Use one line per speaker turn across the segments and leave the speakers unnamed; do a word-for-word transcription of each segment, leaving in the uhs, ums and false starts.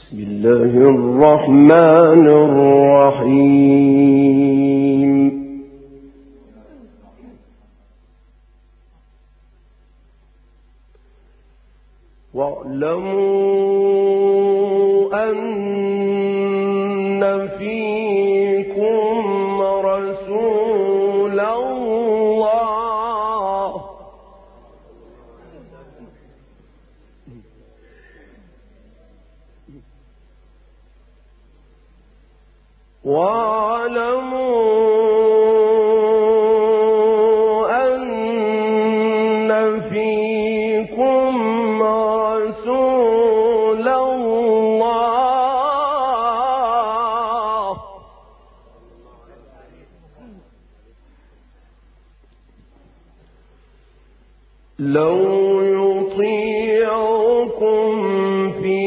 بسم الله الرحمن الرحيم. واعلموا أن فيكم رسول الله واعلموا أن فيكم رسول الله لو يطيعكم في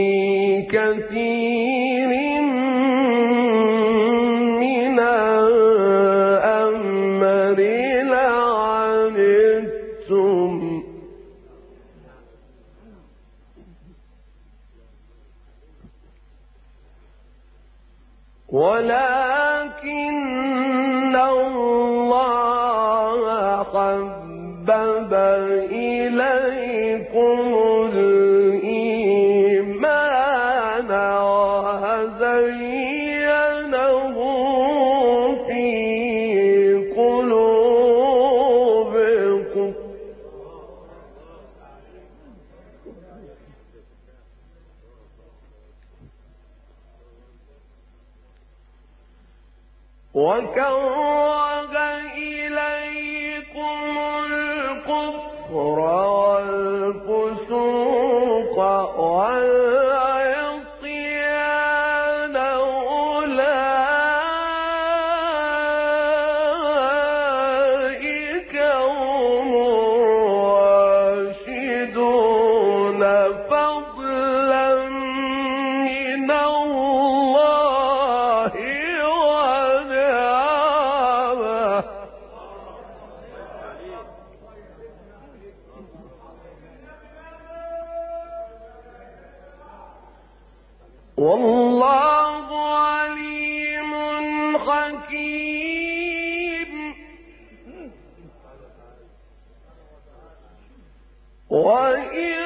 كثير من الأمر لعنتم ولكن الله حبب إليكم الإيمان وزينه في قلوبكم وكره إليكم الكفر والفسوق والعصيان أولئك هم الراشدون فضلا من الله والله عليم حكيم. وإن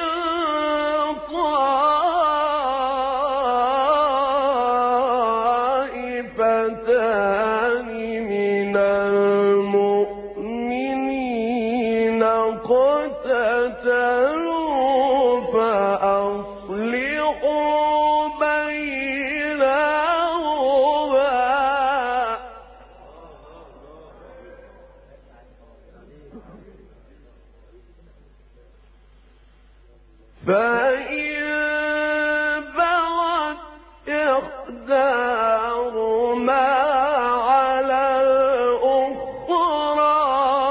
طائفتان من المؤمنين اقتتلوا فأصلحوا بينهما فإن بغت إحداهما على الأخرى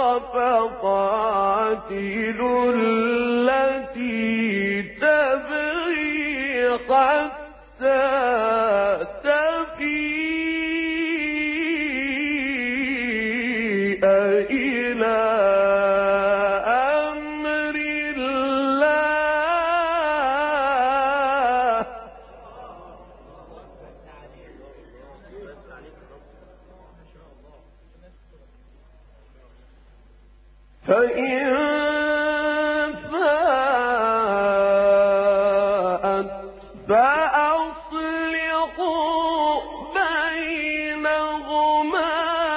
فقاتلوا التي تبغي حتى تفيء إلى أمر الله فإن فاءت فأصلحوا بينهما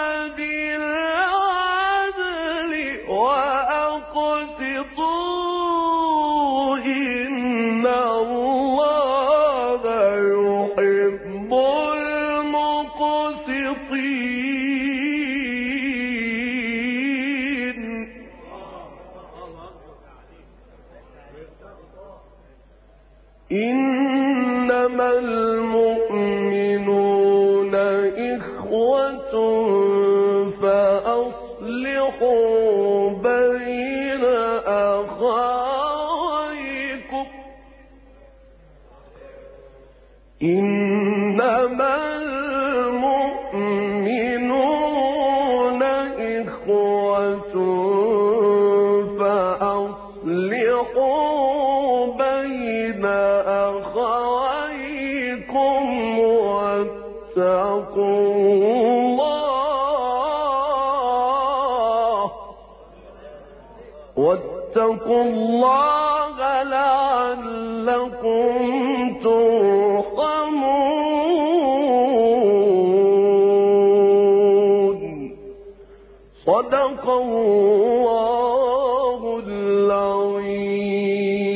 بالعدل وأقسطوا إن الله يحب المقسطين. إنما المؤمنون إخوة فأصلحوا بين أخويكم إنما المؤمنون إخوة فأصلحوا بين أخويكم واتقوا الله لعلكم ترحمون. صدق الله العظيم.